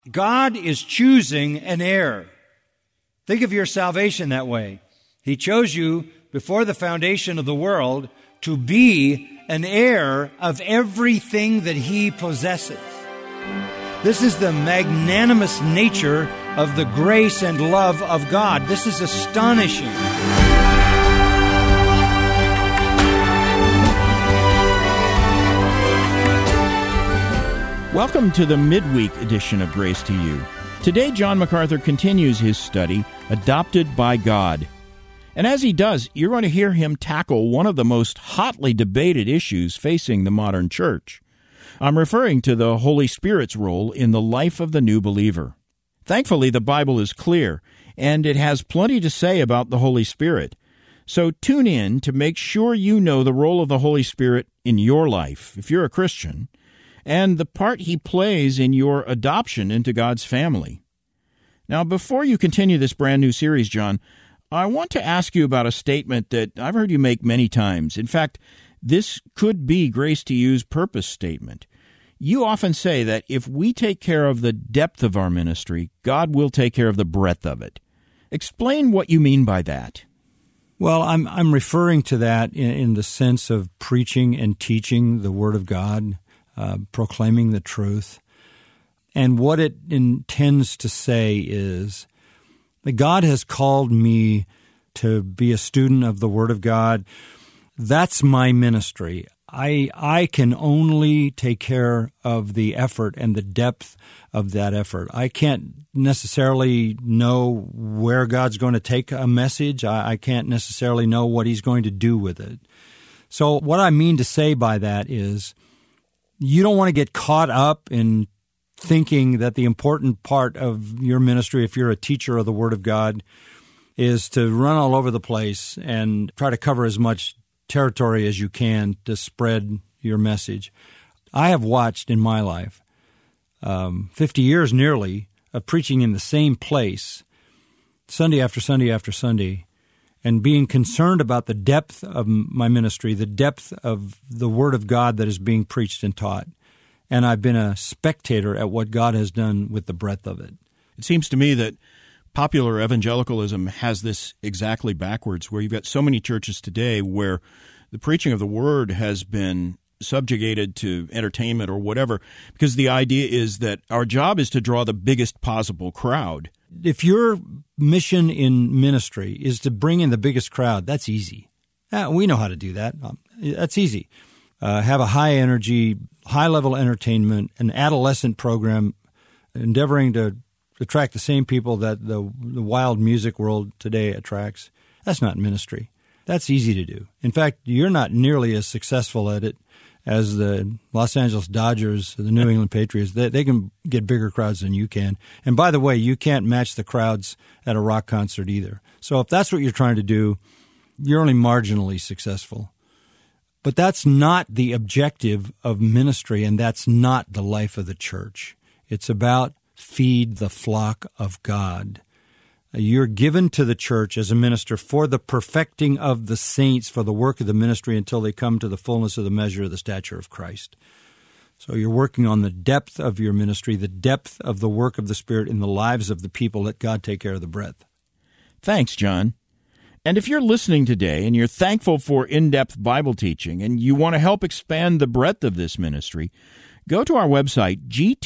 God is choosing an heir. Think of your salvation that way. He chose you before the foundation of the world to be an heir of everything that He possesses. This is the magnanimous nature of the grace and love of God. This is astonishing. Welcome to the midweek edition of Grace to You. Today, John MacArthur continues his study, Adopted by God. And as he does, you're going to hear him tackle one of the most hotly debated issues facing the modern church. I'm referring to the Holy Spirit's role in the life of the new believer. Thankfully, the Bible is clear, and it has plenty to say about the Holy Spirit. So tune in to make sure you know the role of the Holy Spirit in your life, if you're a Christian, and the part He plays in your adoption into God's family. Now, before you continue this brand new series, John, I want to ask you about a statement that I've heard you make many times. In fact, this could be Grace to You's purpose statement. You often say that if we take care of the depth of our ministry, God will take care of the breadth of it. Explain what you mean by that. Well, I'm referring to that in the sense of preaching and teaching the Word of God, proclaiming the truth. And what it intends to say is that God has called me to be a student of the Word of God. That's my ministry. I can only take care of the effort and the depth of that effort. I can't necessarily know where God's going to take a message. I can't necessarily know what He's going to do with it. So what I mean to say by that is you don't want to get caught up in thinking that the important part of your ministry, if you're a teacher of the Word of God, is to run all over the place and try to cover as much territory as you can to spread your message. I have watched in my life 50 years nearly of preaching in the same place Sunday after Sunday after Sunday and being concerned about the depth of my ministry, the depth of the Word of God that is being preached and taught. And I've been a spectator at what God has done with the breadth of it. It seems to me that popular evangelicalism has this exactly backwards, where you've got so many churches today where the preaching of the Word has been subjugated to entertainment or whatever, because the idea is that our job is to draw the biggest possible crowd. If your mission in ministry is to bring in the biggest crowd, that's easy. We know how to do that. That's easy. Have a high-energy, high-level entertainment, an adolescent program, endeavoring to attract the same people that the wild music world today attracts. That's not ministry. That's easy to do. In fact, you're not nearly as successful at it as the Los Angeles Dodgers, the New England Patriots. They can get bigger crowds than you can. And by the way, you can't match the crowds at a rock concert either. So if that's what you're trying to do, you're only marginally successful. But that's not the objective of ministry, and that's not the life of the church. It's about feed the flock of God. You're given to the church as a minister for the perfecting of the saints, for the work of the ministry until they come to the fullness of the measure of the stature of Christ. So you're working on the depth of your ministry, the depth of the work of the Spirit in the lives of the people. Let God take care of the breadth. Thanks, John. And if you're listening today and you're thankful for in-depth Bible teaching and you want to help expand the breadth of this ministry, go to our website,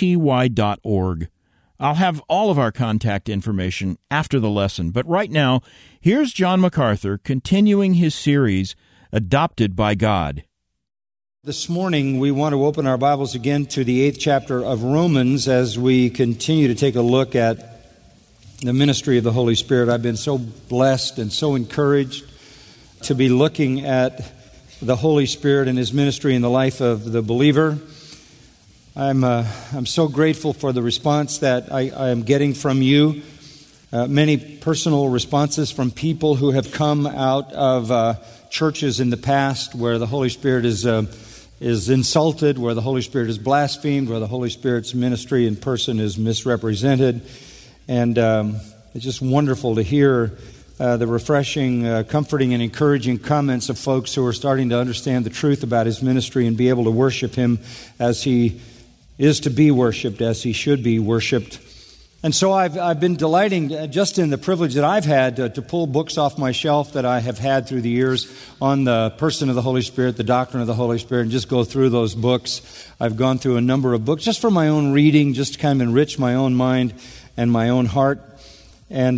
gty.org. I'll have all of our contact information after the lesson, but right now, here's John MacArthur continuing his series, Adopted by God. This morning, we want to open our Bibles again to the 8th chapter of Romans as we continue to take a look at the ministry of the Holy Spirit. I've been so blessed and so encouraged to be looking at the Holy Spirit and His ministry in the life of the believer. I'm so grateful for the response that I am getting from you. Many personal responses from people who have come out of churches in the past where the Holy Spirit is insulted, where the Holy Spirit is blasphemed, where the Holy Spirit's ministry in person is misrepresented. And it's just wonderful to hear the refreshing, comforting, and encouraging comments of folks who are starting to understand the truth about His ministry and be able to worship Him as He is to be worshipped, as He should be worshipped And so I've been delighting just in the privilege that I've had to pull books off my shelf that I have had through the years on the person of the Holy Spirit, the doctrine of the Holy Spirit, and just go through those books. I've gone through a number of books just for my own reading, just to kind of enrich my own mind and my own heart, and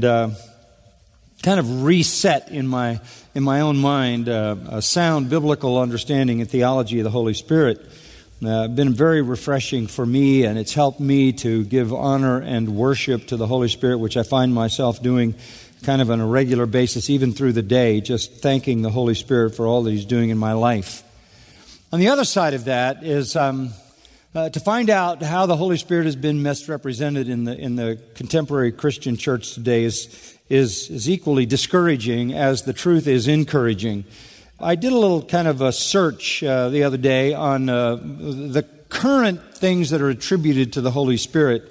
kind of reset in my own mind a sound biblical understanding and theology of the Holy Spirit. Been very refreshing for me, and it's helped me to give honor and worship to the Holy Spirit, which I find myself doing kind of on a regular basis, even through the day, just thanking the Holy Spirit for all that He's doing in my life. On the other side of that is to find out how the Holy Spirit has been misrepresented in the contemporary Christian church today is equally discouraging as the truth is encouraging. I did a little kind of a search the other day on the current things that are attributed to the Holy Spirit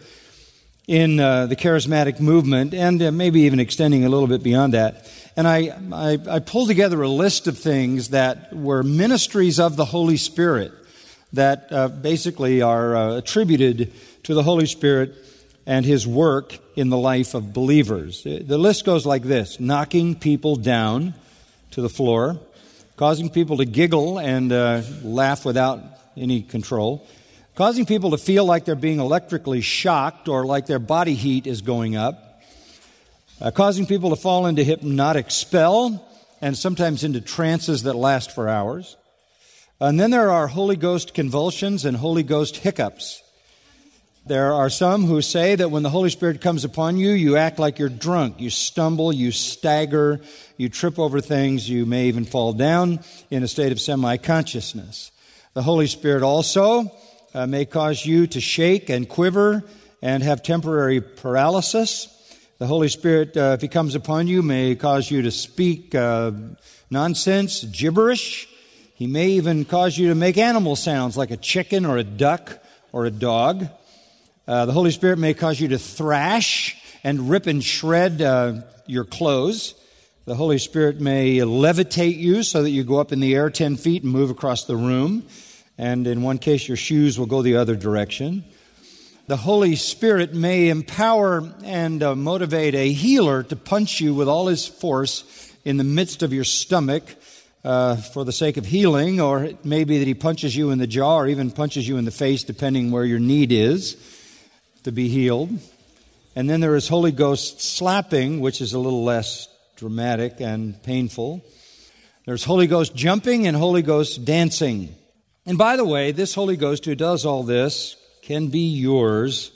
in the charismatic movement, and maybe even extending a little bit beyond that. And I pulled together a list of things that were ministries of the Holy Spirit that basically are attributed to the Holy Spirit and His work in the life of believers. The list goes like this: knocking people down to the floor, causing people to giggle and laugh without any control, causing people to feel like they're being electrically shocked or like their body heat is going up, causing people to fall into hypnotic spell and sometimes into trances that last for hours. And then there are Holy Ghost convulsions and Holy Ghost hiccups. There are some who say that when the Holy Spirit comes upon you, you act like you're drunk. You stumble, you stagger, you trip over things, you may even fall down in a state of semi-consciousness. The Holy Spirit also may cause you to shake and quiver and have temporary paralysis. The Holy Spirit, if He comes upon you, may cause you to speak nonsense, gibberish. He may even cause you to make animal sounds like a chicken or a duck or a dog. The Holy Spirit may cause you to thrash and rip and shred your clothes. The Holy Spirit may levitate you so that you go up in the air 10 feet and move across the room. And in one case, your shoes will go the other direction. The Holy Spirit may empower and motivate a healer to punch you with all his force in the midst of your stomach for the sake of healing, or it may be that he punches you in the jaw or even punches you in the face, depending where your need is, to be healed. And then there is Holy Ghost slapping, which is a little less dramatic and painful. There's Holy Ghost jumping and Holy Ghost dancing. And by the way, this Holy Ghost who does all this can be yours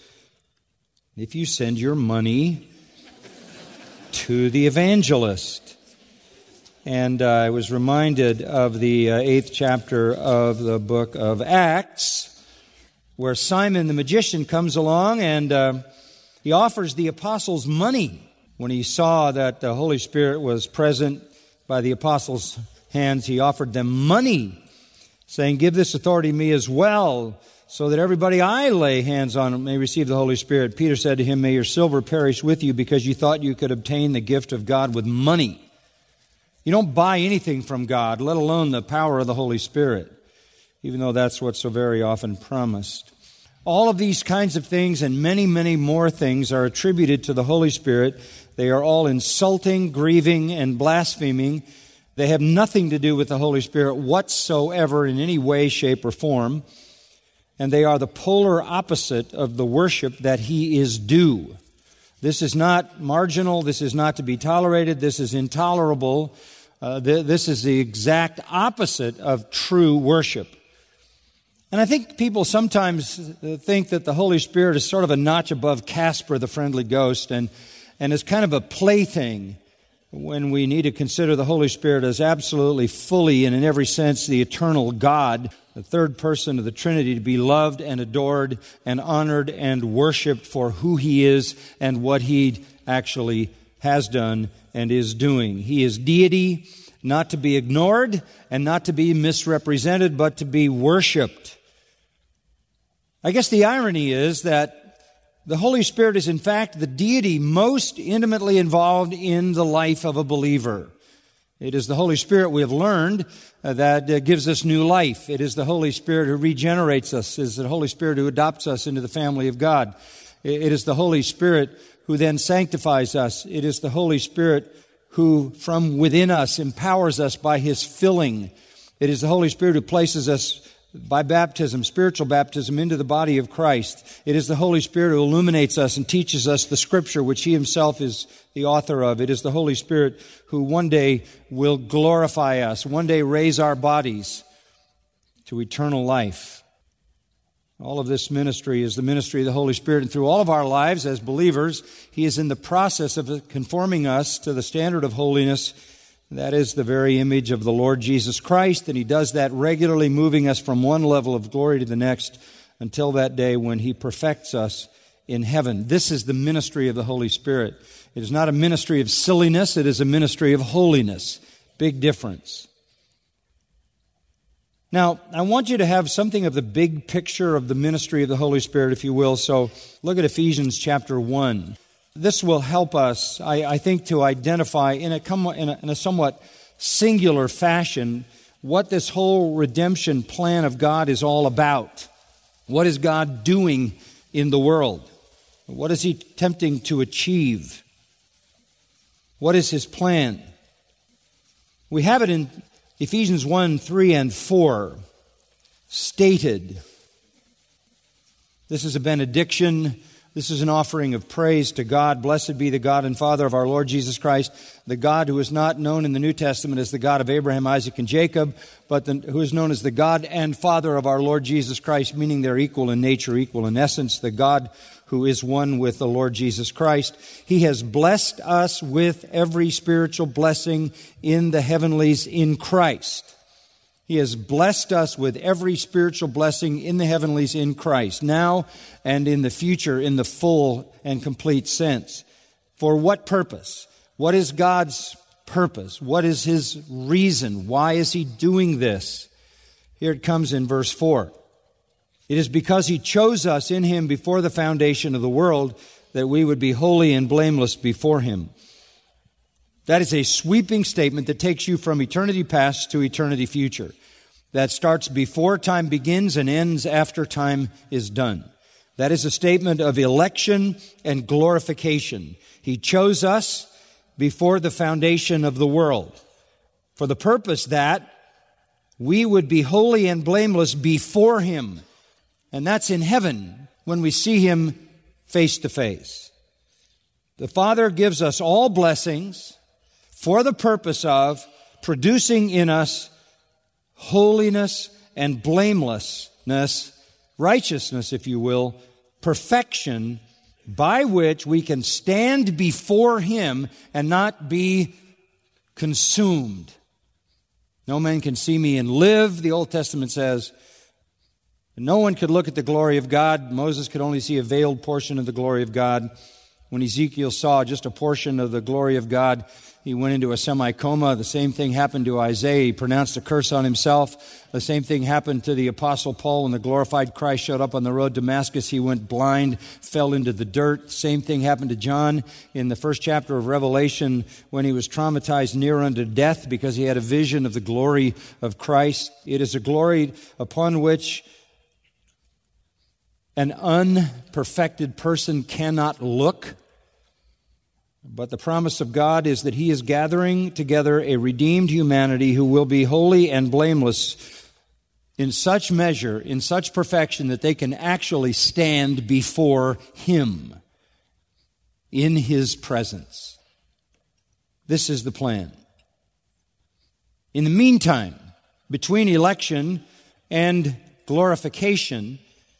if you send your money to the evangelist. And I was reminded of the 8th chapter of the book of Acts, where Simon the magician comes along and he offers the apostles money. When he saw that the Holy Spirit was present by the apostles' hands, he offered them money, saying, "Give this authority to me as well, so that everybody I lay hands on may receive the Holy Spirit." Peter said to him, "May your silver perish with you, because you thought you could obtain the gift of God with money." You don't buy anything from God, let alone the power of the Holy Spirit, even though that's what's so very often promised. All of these kinds of things and many, many more things are attributed to the Holy Spirit. They are all insulting, grieving, and blaspheming. They have nothing to do with the Holy Spirit whatsoever in any way, shape, or form. And they are the polar opposite of the worship that He is due. This is not marginal. This is not to be tolerated. This is intolerable. This is the exact opposite of true worship. And I think people sometimes think that the Holy Spirit is sort of a notch above Casper, the friendly ghost, and is kind of a plaything, when we need to consider the Holy Spirit as absolutely, fully, and in every sense, the eternal God, the third person of the Trinity, to be loved and adored and honored and worshiped for who He is and what He actually has done and is doing. He is deity, not to be ignored and not to be misrepresented, but to be worshiped. I guess the irony is that the Holy Spirit is in fact the deity most intimately involved in the life of a believer. It is the Holy Spirit, we have learned, that gives us new life. It is the Holy Spirit who regenerates us. It is the Holy Spirit who adopts us into the family of God. It is the Holy Spirit who then sanctifies us. It is the Holy Spirit who from within us empowers us by His filling. It is the Holy Spirit who places us by baptism, spiritual baptism, into the body of Christ. It is the Holy Spirit who illuminates us and teaches us the Scripture, which He Himself is the author of. It is the Holy Spirit who one day will glorify us, one day raise our bodies to eternal life. All of this ministry is the ministry of the Holy Spirit, and through all of our lives as believers, He is in the process of conforming us to the standard of holiness. That is the very image of the Lord Jesus Christ, and He does that regularly, moving us from one level of glory to the next until that day when He perfects us in heaven. This is the ministry of the Holy Spirit. It is not a ministry of silliness, it is a ministry of holiness. Big difference. Now, I want you to have something of the big picture of the ministry of the Holy Spirit, if you will. So look at Ephesians chapter 1. This will help us, I think, to identify in a somewhat singular fashion what this whole redemption plan of God is all about. What is God doing in the world? What is He attempting to achieve? What is His plan? We have it in Ephesians 1, 3, and 4 stated. This is a benediction. This is an offering of praise to God. Blessed be the God and Father of our Lord Jesus Christ, the God who is not known in the New Testament as the God of Abraham, Isaac, and Jacob, but who is known as the God and Father of our Lord Jesus Christ, meaning they're equal in nature, equal in essence, the God who is one with the Lord Jesus Christ. He has blessed us with every spiritual blessing in the heavenlies in Christ. He has blessed us with every spiritual blessing in the heavenlies in Christ, now and in the future in the full and complete sense. For what purpose? What is God's purpose? What is His reason? Why is He doing this? Here it comes in verse 4. It is because He chose us in Him before the foundation of the world that we would be holy and blameless before Him. That is a sweeping statement that takes you from eternity past to eternity future. That starts before time begins and ends after time is done. That is a statement of election and glorification. He chose us before the foundation of the world for the purpose that we would be holy and blameless before Him. And that's in heaven when we see Him face to face. The Father gives us all blessings for the purpose of producing in us holiness and blamelessness, righteousness, if you will, perfection, by which we can stand before Him and not be consumed. No man can see me and live, the Old Testament says. No one could look at the glory of God. Moses could only see a veiled portion of the glory of God. When Ezekiel saw just a portion of the glory of God, he went into a semi-coma. The same thing happened to Isaiah. He pronounced a curse on himself. The same thing happened to the Apostle Paul when the glorified Christ showed up on the road to Damascus. He went blind, fell into the dirt. Same thing happened to John in the first chapter of Revelation when he was traumatized near unto death because he had a vision of the glory of Christ. It is a glory upon which an unperfected person cannot look. But the promise of God is that He is gathering together a redeemed humanity who will be holy and blameless in such measure, in such perfection, that they can actually stand before Him in His presence. This is the plan. In the meantime, between election and glorification,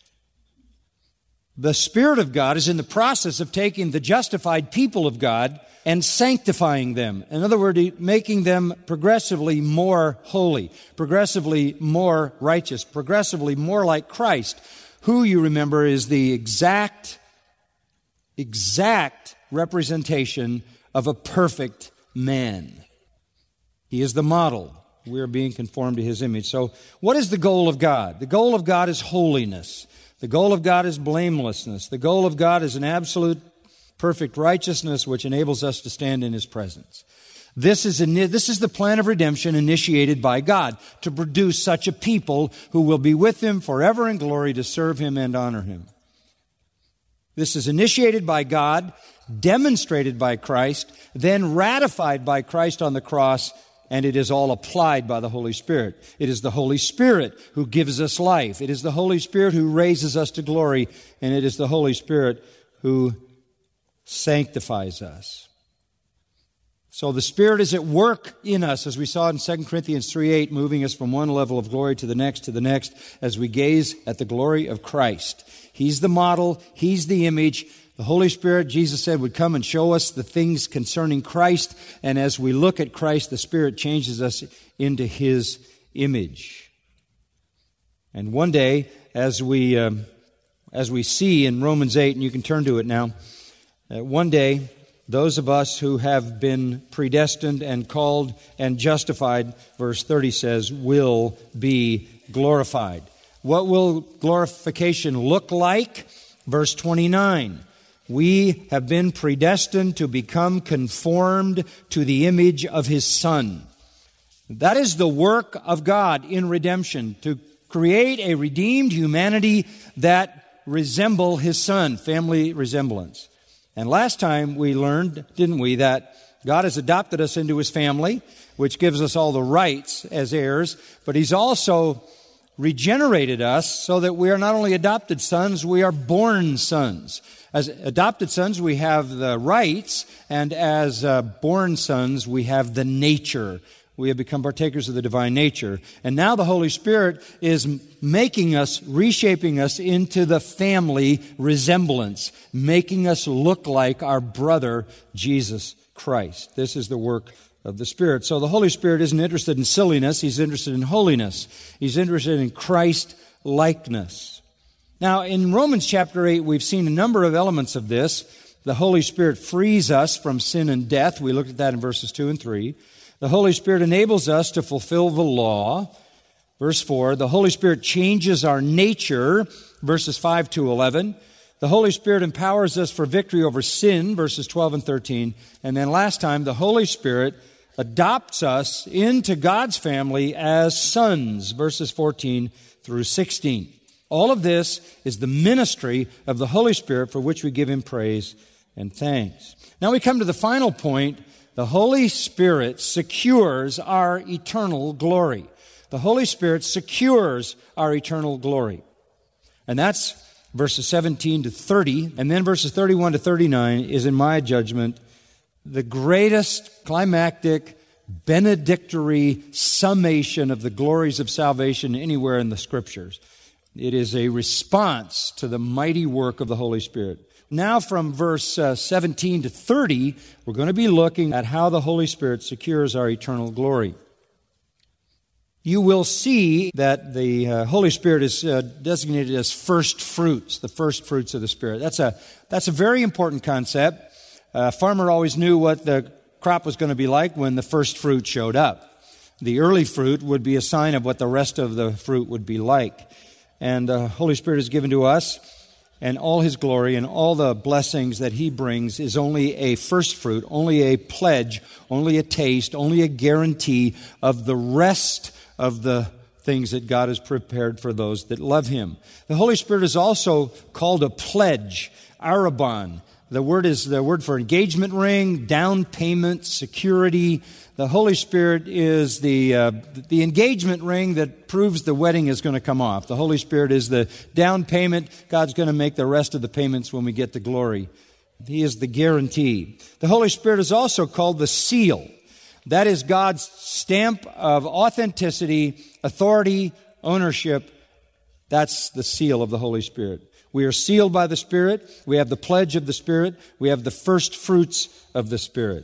the Spirit of God is in the process of taking the justified people of God and sanctifying them. In other words, making them progressively more holy, progressively more righteous, progressively more like Christ, who, you remember, is the exact representation of a perfect man. He is the model. We are being conformed to His image. So, what is the goal of God? The goal of God is holiness. The goal of God is blamelessness. The goal of God is an absolute, perfect righteousness which enables us to stand in His presence. This is the plan of redemption initiated by God to produce such a people who will be with Him forever in glory to serve Him and honor Him. This is initiated by God, demonstrated by Christ, then ratified by Christ on the cross, and it is all applied by the Holy Spirit. It is the Holy Spirit who gives us life. It is the Holy Spirit who raises us to glory, and it is the Holy Spirit who sanctifies us. So the Spirit is at work in us, as we saw in 2 Corinthians 3:8, moving us from one level of glory to the next, as we gaze at the glory of Christ. He's the model. He's the image. The Holy Spirit, Jesus said, would come and show us the things concerning Christ. And as we look at Christ, the Spirit changes us into His image. And one day, as we see in Romans 8, and you can turn to it now, one day, those of us who have been predestined and called and justified, verse 30 says, will be glorified. What will glorification look like? Verse 29. We have been predestined to become conformed to the image of His Son. That is the work of God in redemption, to create a redeemed humanity that resemble His Son, family resemblance. And last time we learned, didn't we, that God has adopted us into His family, which gives us all the rights as heirs, but He's also regenerated us so that we are not only adopted sons, we are born sons. As adopted sons, we have the rights, and as born sons, we have the nature. We have become partakers of the divine nature. And now the Holy Spirit is making us, reshaping us into the family resemblance, making us look like our brother, Jesus Christ. This is the work of the Spirit. So the Holy Spirit isn't interested in silliness. He's interested in holiness. He's interested in Christ-likeness. Now, in Romans chapter 8, we've seen a number of elements of this. The Holy Spirit frees us from sin and death. We looked at that in verses 2 and 3. The Holy Spirit enables us to fulfill the law. Verse 4, the Holy Spirit changes our nature. Verses 5 to 11. The Holy Spirit empowers us for victory over sin. Verses 12 and 13. And then last time, the Holy Spirit adopts us into God's family as sons. Verses 14 through 16. All of this is the ministry of the Holy Spirit for which we give Him praise and thanks. Now we come to the final point. The Holy Spirit secures our eternal glory. The Holy Spirit secures our eternal glory. And that's verses 17 to 30. And then verses 31 to 39 is, in my judgment, the greatest climactic, benedictory summation of the glories of salvation anywhere in the Scriptures. It is a response to the mighty work of the Holy Spirit. Now from verse 17 to 30, we're going to be looking at how the Holy Spirit secures our eternal glory. You will see that the Holy Spirit is designated as first fruits, the first fruits of the Spirit. That's a very important concept. A farmer always knew what the crop was going to be like when the first fruit showed up. The early fruit would be a sign of what the rest of the fruit would be like. And the Holy Spirit is given to us, and all His glory and all the blessings that He brings is only a first fruit, only a pledge, only a taste, only a guarantee of the rest of the things that God has prepared for those that love Him. The Holy Spirit is also called a pledge, arrabon. The word is the word for engagement ring, down payment, security. The Holy Spirit is the engagement ring that proves the wedding is going to come off. The Holy Spirit is the down payment. God's going to make the rest of the payments when we get to glory. He is the guarantee. The Holy Spirit is also called the seal. That is God's stamp of authenticity, authority, ownership. That's the seal of the Holy Spirit. We are sealed by the Spirit. We have the pledge of the Spirit. We have the first fruits of the Spirit.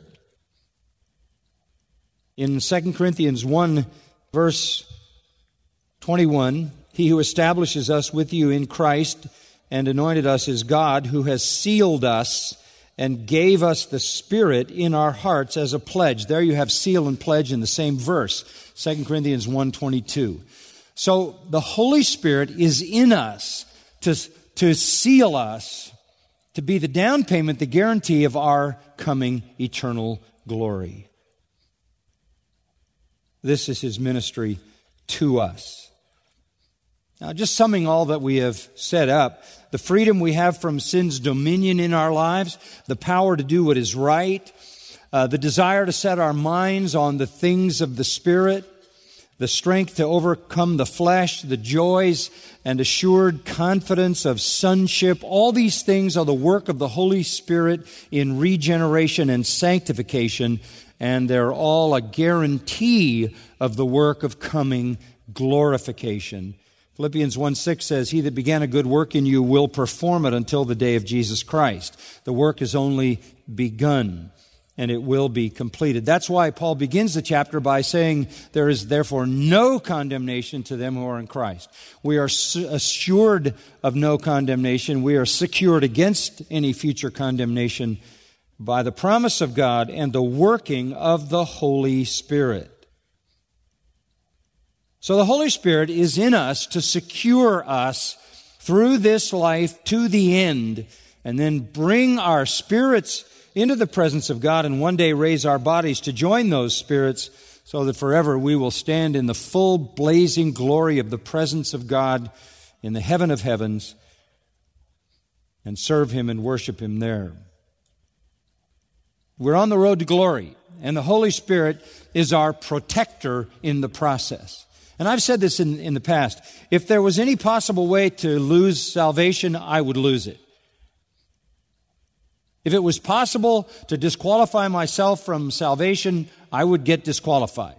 In 2 Corinthians 1, verse 21, He who establishes us with you in Christ and anointed us is God, who has sealed us and gave us the Spirit in our hearts as a pledge. There you have seal and pledge in the same verse, 2 Corinthians 1:22. So the Holy Spirit is in us to seal us, to be the down payment, the guarantee of our coming eternal glory. This is His ministry to us. Now, just summing all that we have set up, the freedom we have from sin's dominion in our lives, the power to do what is right, the desire to set our minds on the things of the Spirit, the strength to overcome the flesh, the joys and assured confidence of sonship. All these things are the work of the Holy Spirit in regeneration and sanctification, and they're all a guarantee of the work of coming glorification. Philippians 1:6 says, "He that began a good work in you will perform it until the day of Jesus Christ." The work is only begun, and it will be completed. That's why Paul begins the chapter by saying, "There is therefore no condemnation to them who are in Christ." We are assured of no condemnation. We are secured against any future condemnation by the promise of God and the working of the Holy Spirit. So the Holy Spirit is in us to secure us through this life to the end, and then bring our spirits into the presence of God, and one day raise our bodies to join those spirits, so that forever we will stand in the full blazing glory of the presence of God in the heaven of heavens and serve Him and worship Him there. We're on the road to glory, and the Holy Spirit is our protector in the process. And I've said this in the past. If there was any possible way to lose salvation, I would lose it. If it was possible to disqualify myself from salvation, I would get disqualified.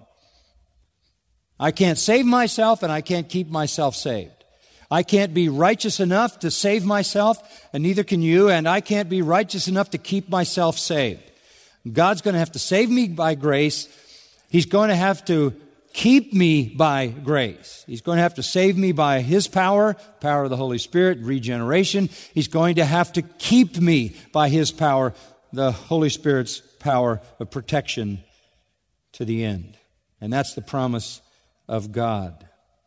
I can't save myself, and I can't keep myself saved. I can't be righteous enough to save myself, and neither can you, and I can't be righteous enough to keep myself saved. God's going to have to save me by grace. He's going to have to keep me by grace. He's going to have to save me by His power of the Holy Spirit, regeneration. He's going to have to keep me by His power, the Holy Spirit's power of protection to the end. And that's the promise of God.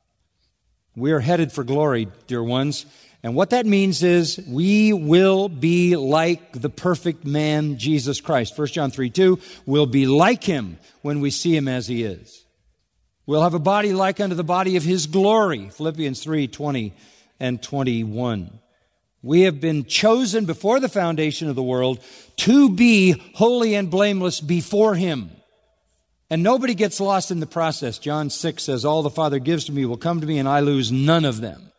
We are headed for glory, dear ones. And what that means is we will be like the perfect man, Jesus Christ. 1 John 3:2, we'll be like Him when we see Him as He is. We'll have a body like unto the body of His glory. Philippians 3:20 and 21. We have been chosen before the foundation of the world to be holy and blameless before Him. And nobody gets lost in the process. John 6 says, "All the Father gives to me will come to me, and I lose none of them."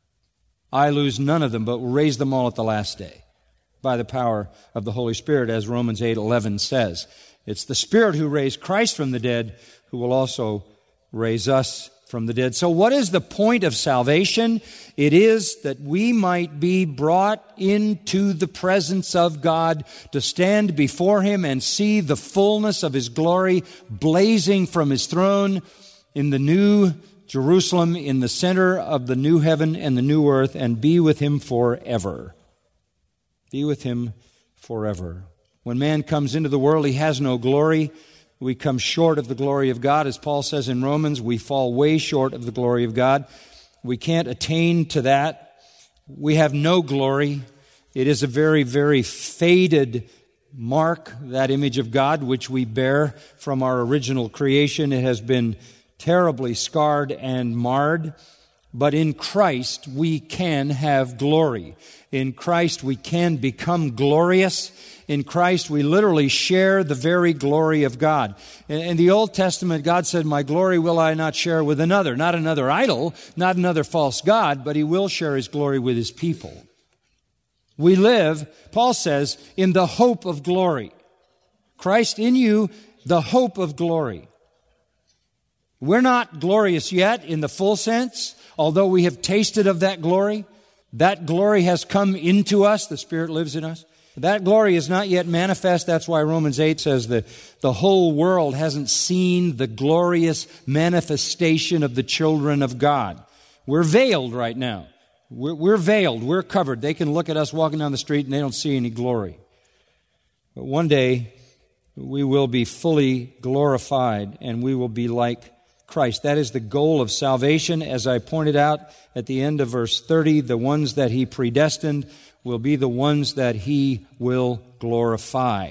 I lose none of them, but will raise them all at the last day by the power of the Holy Spirit, as Romans 8:11 says. It's the Spirit who raised Christ from the dead who will also raise us from the dead. So what is the point of salvation? It is that we might be brought into the presence of God to stand before Him and see the fullness of His glory blazing from His throne in the new Jerusalem, in the center of the new heaven and the new earth, and be with Him forever. Be with Him forever. When man comes into the world, he has no glory. We come short of the glory of God. As Paul says in Romans, we fall way short of the glory of God. We can't attain to that. We have no glory. It is a very, very faded mark, that image of God, which we bear from our original creation. It has been terribly scarred and marred. But in Christ, we can have glory. In Christ, we can become glorious. In Christ, we literally share the very glory of God. In the Old Testament, God said, "My glory will I not share with another." Not another idol, not another false god, but He will share His glory with His people. We live, Paul says, in the hope of glory. Christ in you, the hope of glory. We're not glorious yet in the full sense, although we have tasted of that glory. That glory has come into us. The Spirit lives in us. That glory is not yet manifest. That's why Romans 8 says that the whole world hasn't seen the glorious manifestation of the children of God. We're veiled right now. We're veiled. We're covered. They can look at us walking down the street and they don't see any glory. But one day we will be fully glorified and we will be like Christ. That is the goal of salvation. As I pointed out at the end of verse 30, the ones that He predestined will be the ones that He will glorify.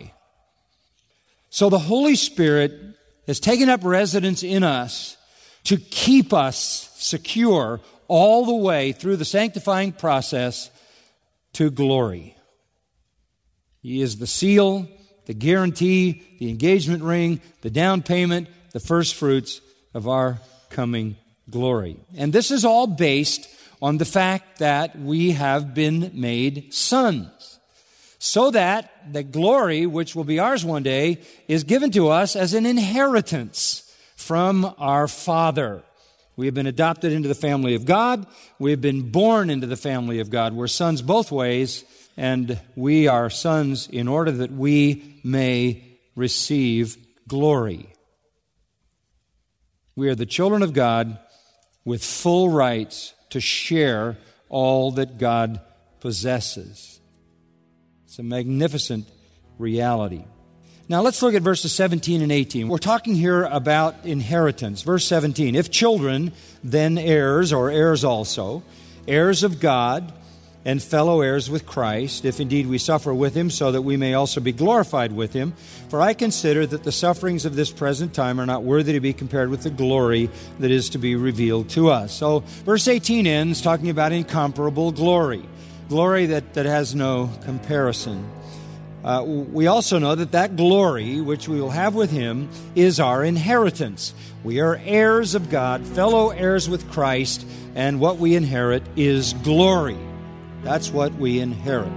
So the Holy Spirit has taken up residence in us to keep us secure all the way through the sanctifying process to glory. He is the seal, the guarantee, the engagement ring, the down payment, the first fruits of our coming glory. And this is all based on the fact that we have been made sons, so that the glory, which will be ours one day, is given to us as an inheritance from our Father. We have been adopted into the family of God. We have been born into the family of God. We're sons both ways, and we are sons in order that we may receive glory. We are the children of God with full rights to share all that God possesses. It's a magnificent reality. Now let's look at verses 17 and 18. We're talking here about inheritance. Verse 17, if children, then heirs, or heirs also, heirs of God, and fellow heirs with Christ, if indeed we suffer with Him, so that we may also be glorified with Him. For I consider that the sufferings of this present time are not worthy to be compared with the glory that is to be revealed to us. So verse 18 ends talking about incomparable glory, glory that has no comparison. We also know that glory, which we will have with Him, is our inheritance. We are heirs of God, fellow heirs with Christ, and what we inherit is glory. That's what we inherit.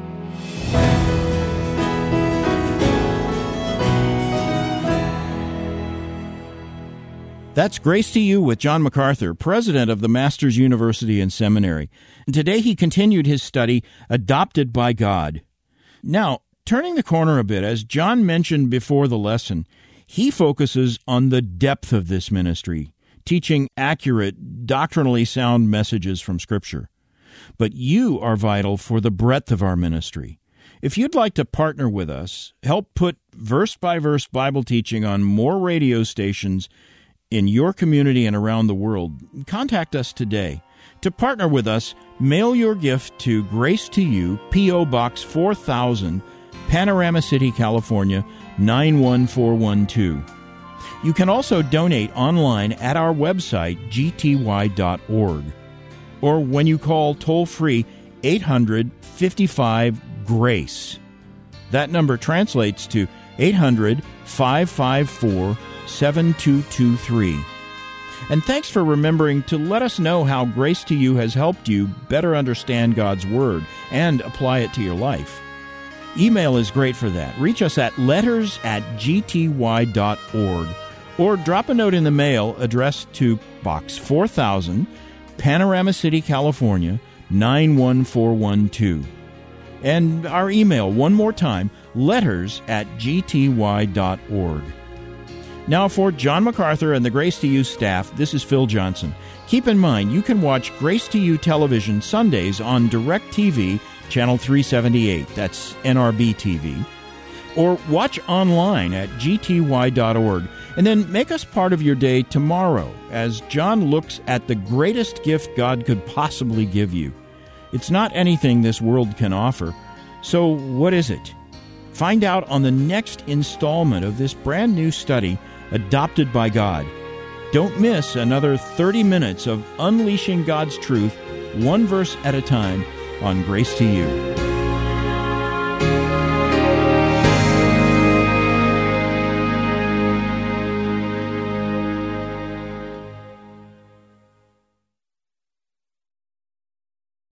That's Grace to You with John MacArthur, president of the Masters University and Seminary. And today he continued his study, Adopted by God. Now, turning the corner a bit, as John mentioned before the lesson, he focuses on the depth of this ministry, teaching accurate, doctrinally sound messages from Scripture. But you are vital for the breadth of our ministry. If you'd like to partner with us, help put verse-by-verse Bible teaching on more radio stations in your community and around the world, contact us today. To partner with us, mail your gift to Grace to You, P.O. Box 4000, Panorama City, California, 91412. You can also donate online at our website, gty.org. Or when you call toll-free 800-55-GRACE. That number translates to 800-554-7223. And thanks for remembering to let us know how Grace to You has helped you better understand God's Word and apply it to your life. Email is great for that. Reach us at letters@gty.org or drop a note in the mail addressed to Box 4000, Panorama City, California, 91412. And our email, one more time, letters@gty.org. Now for John MacArthur and the Grace to You staff, this is Phil Johnson. Keep in mind, you can watch Grace to You television Sundays on DirecTV, Channel 378, that's NRB TV, or watch online at gty.org. And then make us part of your day tomorrow as John looks at the greatest gift God could possibly give you. It's not anything this world can offer. So what is it? Find out on the next installment of this brand new study, Adopted by God. Don't miss another 30 minutes of unleashing God's truth, one verse at a time, on Grace to You.